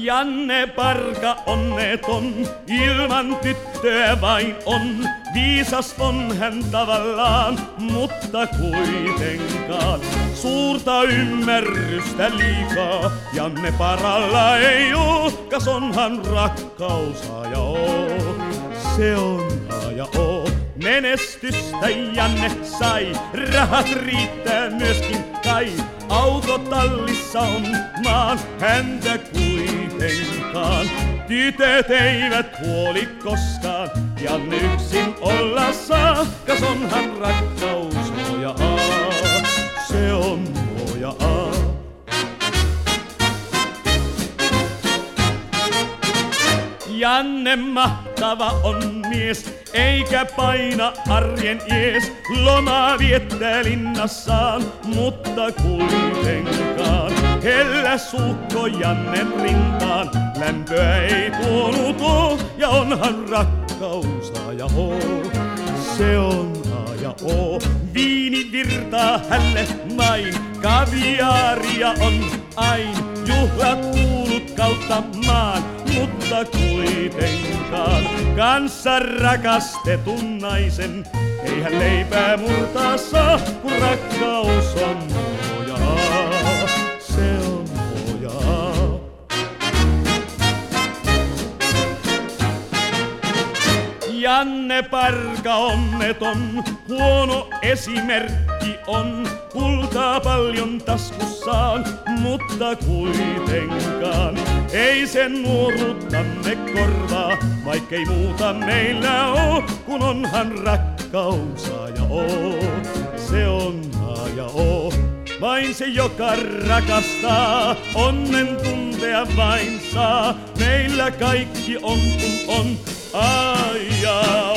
Janne Parka onneton, ilman tyttöä vain on. Viisas on hän tavallaan, mutta kuitenkaan suurta ymmärrystä liikaa. Janne Paralla ei oo, kas onhan rakkaus A ja O. Se on A ja O. Menestystä Janne sai, rahat riittää myöskin kai. Autotallissa on maan häntä kuitenkaan. Tytöt eivät huoli koskaan, Janne yksin olla saa. Kas onhan rakkaus O ja A, se on O ja A. Janne mahtava on mies, eikä paina arjen ees. Lomaa viettää linnassaan, mutta kuitenkaan hellä suukko Jannen rintaan. Lämpöä ei tuonut oo, ja onhan rakkaus A ja O. Se on A ja O. Viini virtaa hälle main, kaviaaria on ain. Juhlat kuulut kautta maan, mutta kuitenkaan kanssa rakastetun naisen ei hän leipää murtaa saa, kun rakkaus on O ja A. Se on O ja A. Janne Parka onneton, huono esimerkki on. Kultaa paljon taskussaan, mutta kuitenkaan ei sen nuoruuttamme korvaa, vaikkei muuta meillä oo, kun onhan rakkaus A ja O. Se on A ja O. Vain se, joka rakastaa, onnen tuntea vain saa. Meillä kaikki on kun on A ja O.